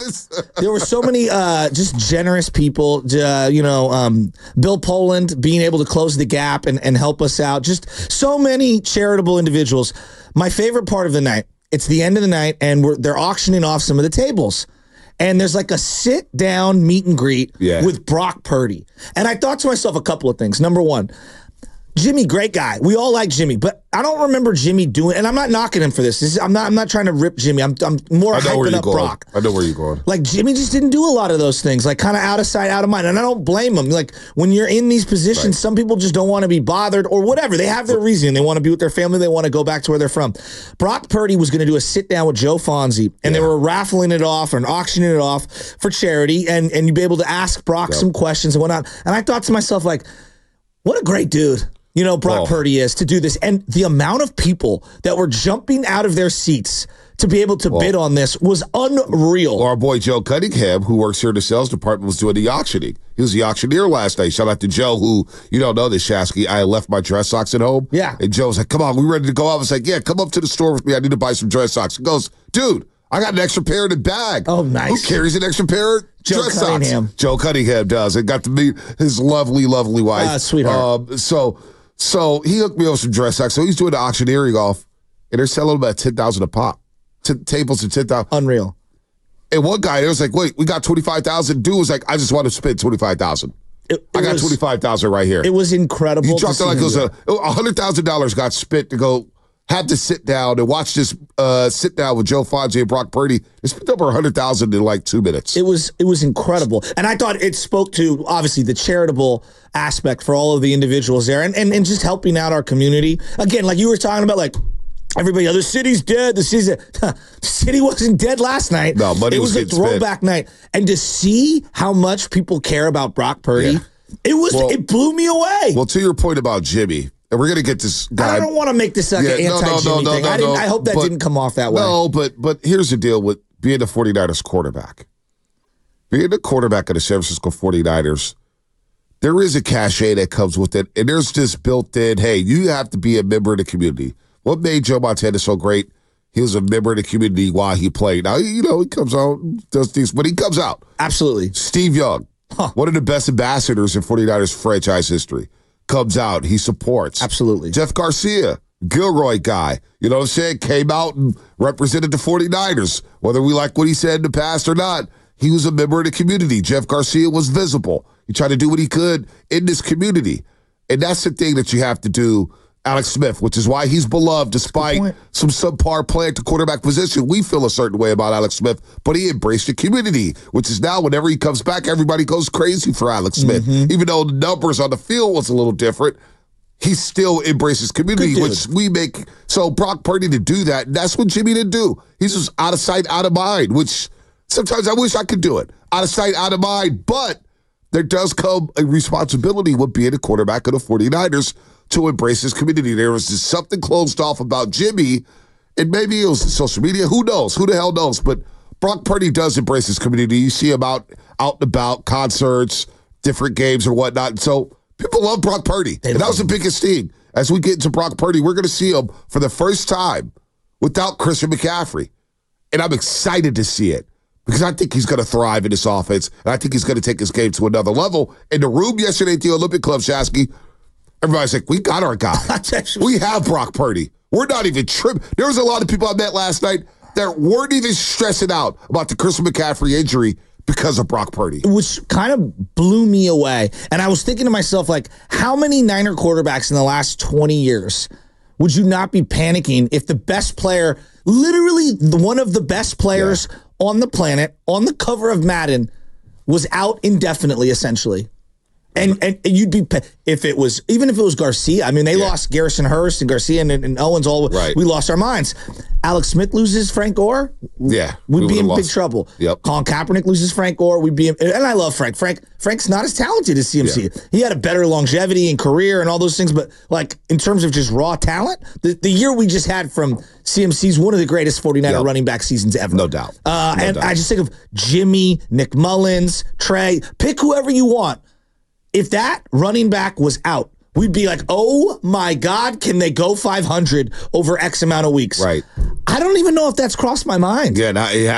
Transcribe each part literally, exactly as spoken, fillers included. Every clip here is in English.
There were so many uh, just generous people. Uh, you know, um, Bill Poland being able to close the gap and, and help us out. Just so many charitable individuals. My favorite part of the night, it's the end of the night, and we're, they're auctioning off some of the tables. And there's like a sit-down meet and greet yeah. with Brock Purdy. And I thought to myself a couple of things. Number one, Jimmy, great guy. We all like Jimmy, but I don't remember Jimmy doing, and I'm not knocking him for this. this is, I'm not I'm not trying to rip Jimmy. I'm I'm more hyping up going. Brock. I know where you're going. Like, Jimmy just didn't do a lot of those things, like kind of out of sight, out of mind. And I don't blame him. Like, when you're in these positions, right. some people just don't want to be bothered or whatever. They have their reason. They want to be with their family. They want to go back to where they're from. Brock Purdy was going to do a sit down with Joe Fonzie, and yeah. they were raffling it off and auctioning it off for charity, and, and you'd be able to ask Brock yep. some questions and whatnot. And I thought to myself, like, what a great dude. You know, Brock oh. Purdy is to do this. And the amount of people that were jumping out of their seats to be able to well, bid on this was unreal. Our boy Joe Cunningham, who works here in the sales department, was doing the auctioning. He was the auctioneer last night. Shout out to Joe, who, you don't know this, Shasky. I left my dress socks at home. Yeah. And Joe's like, come on, we ready to go out? I was like, yeah, come up to the store with me. I need to buy some dress socks. He goes, dude, I got an extra pair in the bag. Oh, nice. Who carries an extra pair of Joe dress Cunningham. socks? Joe Cunningham does. And got to meet his lovely, lovely wife. Ah, sweetheart. Um, so... So he hooked me up with some dress socks. So he's doing the auctioneering off, and they're selling about ten thousand a pop. T- tables at ten thousand. Unreal. And one guy, it was like, wait, we got twenty-five thousand. Dude was like, I just want to spend twenty-five thousand. I got was, twenty-five thousand right here. It was incredible. He dropped it like it was a one hundred thousand dollars got spent to go have to sit down and watch this uh, sit down with Joe Fonzie and Brock Purdy. They spent over one hundred thousand dollars in like two minutes. It was it was incredible. And I thought it spoke to, obviously, the charitable aspect for all of the individuals there and, and, and just helping out our community. Again, like you were talking about, like, everybody, oh, the city's dead. The city's dead. The city wasn't dead last night. No, money it was, was a throwback spent. night. And to see how much people care about Brock Purdy, yeah. it was well, it blew me away. Well, to your point about Jimmy, and we're going to get this guy. I don't want to make this like yeah, an anti-Jimmy no, no, no, thing. no, I, didn't, no, I hope that but, didn't come off that way. No, but but here's the deal with being the 49ers quarterback. Being the quarterback of the San Francisco 49ers, there is a cachet that comes with it, and there's this built-in, hey, you have to be a member of the community. What made Joe Montana so great? He was a member of the community while he played. Now, you know, he comes out, does things, but he comes out. Absolutely. Steve Young, huh. one of the best ambassadors in 49ers franchise history, comes out. He supports. Absolutely. Jeff Garcia, Gilroy guy, you know what I'm saying, came out and represented the 49ers. Whether we like what he said in the past or not, he was a member of the community. Jeff Garcia was visible. He tried to do what he could in this community. And that's the thing that you have to do, Alex Smith, which is why he's beloved despite some subpar play at the quarterback position. We feel a certain way about Alex Smith, but he embraced the community, which is now whenever he comes back, everybody goes crazy for Alex Smith. Mm-hmm. Even though the numbers on the field was a little different, he still embraces community, which we make. So Brock Purdy to do that, that's what Jimmy didn't do. He's just out of sight, out of mind, which sometimes I wish I could do it. Out of sight, out of mind, but there does come a responsibility with being a quarterback of the 49ers to embrace his community. There was just something closed off about Jimmy, and maybe it was social media. Who knows? Who the hell knows? But Brock Purdy does embrace his community. You see him out, out and about, concerts, different games or whatnot. And so people love Brock Purdy. They and that was the biggest thing. As we get into Brock Purdy, we're going to see him for the first time without Christian McCaffrey. And I'm excited to see it because I think he's going to thrive in this offense, and I think he's going to take his game to another level. In the room yesterday at the Olympic Club, Shasky, everybody's like, we got our guy. We have Brock Purdy. We're not even tripping. There was a lot of people I met last night that weren't even stressing out about the Christian McCaffrey injury because of Brock Purdy. Which kind of blew me away. And I was thinking to myself, like, how many Niner quarterbacks in the last twenty years would you not be panicking if the best player, literally the, one of the best players yeah. on the planet, on the cover of Madden, was out indefinitely, essentially? And and you'd be, if it was, even if it was Garcia, I mean, they yeah. lost Garrison Hurst and Garcia and, and Owens, all, right. we lost our minds. Alex Smith loses Frank Gore, yeah, we'd we be in lost. big trouble. Yep. Colin Kaepernick loses Frank Gore, we'd be in, and I love Frank. Frank Frank's not as talented as C M C. Yeah. He had a better longevity and career and all those things, but like in terms of just raw talent, the, the year we just had from C M C is one of the greatest 49er yep. running back seasons ever. No doubt. Uh, no and doubt. I just think of Jimmy, Nick Mullins, Trey, pick whoever you want. If that running back was out, we'd be like, oh my God, can they go five hundred over X amount of weeks? Right. I don't even know if that's crossed my mind. Yeah, no, it hasn't.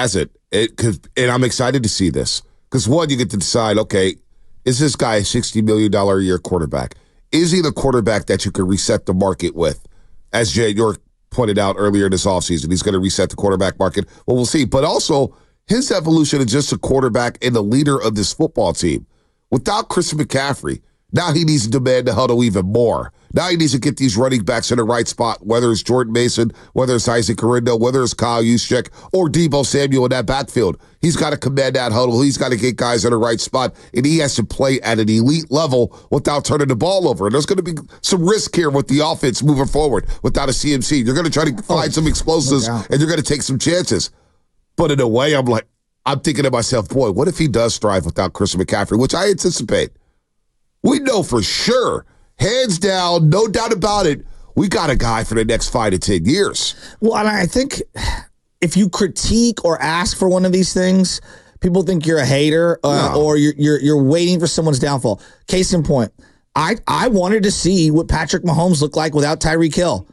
It cause, and I'm excited to see this. Because, one, you get to decide, okay, is this guy a sixty million dollars a year quarterback? Is he the quarterback that you can reset the market with? As Jay York pointed out earlier this offseason, he's going to reset the quarterback market. Well, we'll see. But also, his evolution is just a quarterback and the leader of this football team. Without Christian McCaffrey, now he needs to demand the huddle even more. Now he needs to get these running backs in the right spot, whether it's Jordan Mason, whether it's Isaac Carindo, whether it's Kyle Juszczyk, or Deebo Samuel in that backfield. He's got to command that huddle. He's got to get guys in the right spot, and he has to play at an elite level without turning the ball over. And there's going to be some risk here with the offense moving forward without a C M C. You're going to try to find oh, some explosives, no and you're going to take some chances. But in a way, I'm like, I'm thinking to myself, boy, what if he does thrive without Christian McCaffrey, which I anticipate. We know for sure, hands down, no doubt about it, we got a guy for the next five to ten years. Well, and I think if you critique or ask for one of these things, people think you're a hater uh, no. or you're, you're you're waiting for someone's downfall. Case in point, I, I wanted to see what Patrick Mahomes looked like without Tyreek Hill.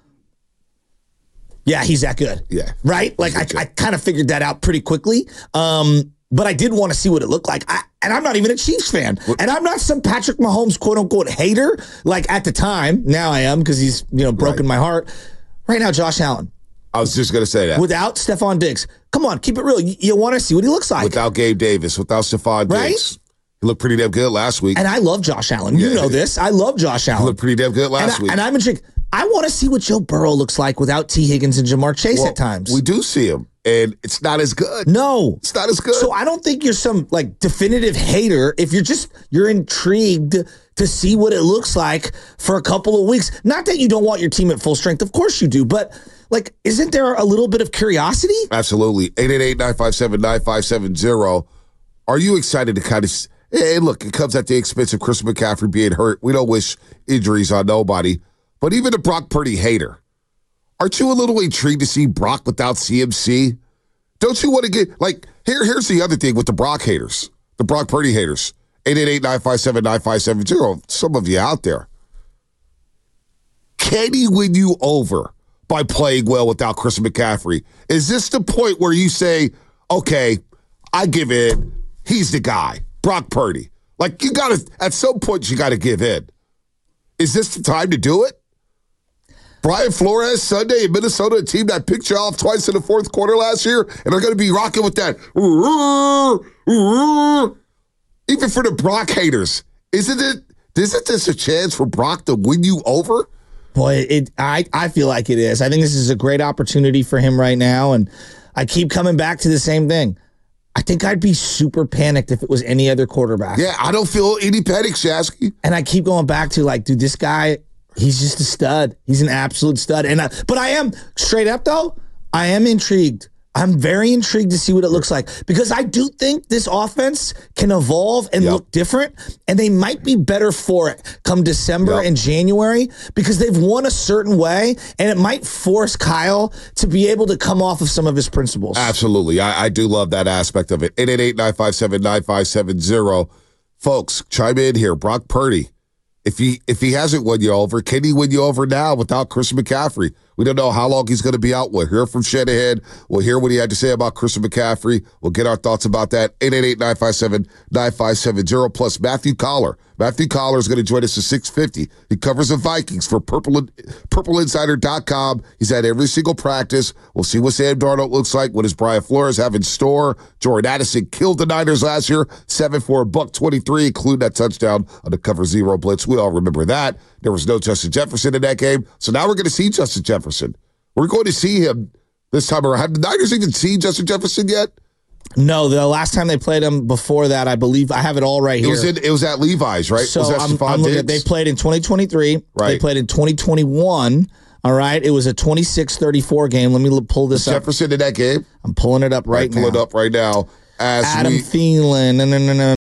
Yeah, he's that good. Yeah. Right? Like, I, I kind of figured that out pretty quickly. Um, but I did want to see what it looked like. I, and I'm not even a Chiefs fan. What? And I'm not some Patrick Mahomes quote-unquote hater. Like, at the time. Now I am because he's, you know, broken right. my heart. Right now, Josh Allen. I was just going to say that. Without Stephon Diggs. Come on, keep it real. You, you want to see what he looks like. Without Gabe Davis, without Stephon right? Diggs. He looked pretty damn good last week. And I love Josh Allen. You yeah. know this. I love Josh Allen. He looked pretty damn good last and I, week. And I'm intrigued. I want to see what Joe Burrow looks like without T. Higgins and Jamar Chase well, at times. We do see him, and it's not as good. No. It's not as good. So I don't think you're some, like, definitive hater if you're just, you're intrigued to see what it looks like for a couple of weeks. Not that you don't want your team at full strength. Of course you do. But, like, isn't there a little bit of curiosity? Absolutely. eight eight eight, nine five seven, nine five seven zero. Are you excited to kind of... Hey, look, it comes at the expense of Christian McCaffrey being hurt. We don't wish injuries on nobody. But even a Brock Purdy hater, aren't you a little intrigued to see Brock without C M C? Don't you want to get, like, here, here's the other thing with the Brock haters, the Brock Purdy haters. eight eight eight, nine five seven, nine five seven zero. Some of you out there. Can he win you over by playing well without Christian McCaffrey? Is this the point where you say, okay, I give in, he's the guy, Brock Purdy? Like, you got to, at some point, you got to give in. Is this the time to do it? Brian Flores Sunday in Minnesota, a team that picked you off twice in the fourth quarter last year, and they're going to be rocking with that. Even for the Brock haters, isn't it? Isn't this a chance for Brock to win you over? Boy, it. I, I feel like it is. I think this is a great opportunity for him right now, and I keep coming back to the same thing. I think I'd be super panicked if it was any other quarterback. Yeah, I don't feel any panic, Shasky. And I keep going back to, like, dude, this guy, he's just a stud. He's an absolute stud. And I, But I am, straight up, though, I am intrigued. I'm very intrigued to see what it looks like because I do think this offense can evolve and yep. look different, and they might be better for it come December yep. and January because they've won a certain way, and it might force Kyle to be able to come off of some of his principles. Absolutely. I, I do love that aspect of it. eight eight eight, nine five seven, nine five seven zero. Folks, chime in here. Brock Purdy, if he if he hasn't won you over, can he win you over now without Christian McCaffrey? We don't know how long he's going to be out. We'll hear from Shanahan. We'll hear what he had to say about Christian McCaffrey. We'll get our thoughts about that. eight eight eight, nine five seven, nine five seven zero. Plus Matthew Collar. Matthew Collar is going to join us at six fifty. He covers the Vikings for Purple, Purple Insider dot com. He's at every single practice. We'll see what Sam Darnold looks like. What does Brian Flores have in store? Jordan Addison killed the Niners last year. seven for a buck twenty-three, including that touchdown on the cover zero blitz. We all remember that. There was no Justin Jefferson in that game. So now we're going to see Justin Jefferson. We're going to see him this time around. Have the Niners even seen Justin Jefferson yet? No, the last time they played him before that, I believe, I have it all right here. It was, in, it was at Levi's, right? So was that I'm, I'm looking at, they played in twenty twenty-three. Right. They played in twenty twenty-one. All right. It was a twenty-six thirty-four game. Let me pull this was up. Jefferson in that game? I'm pulling it up right, right now. Pull it up right now. As Adam we, Thielen. No, no, no, no.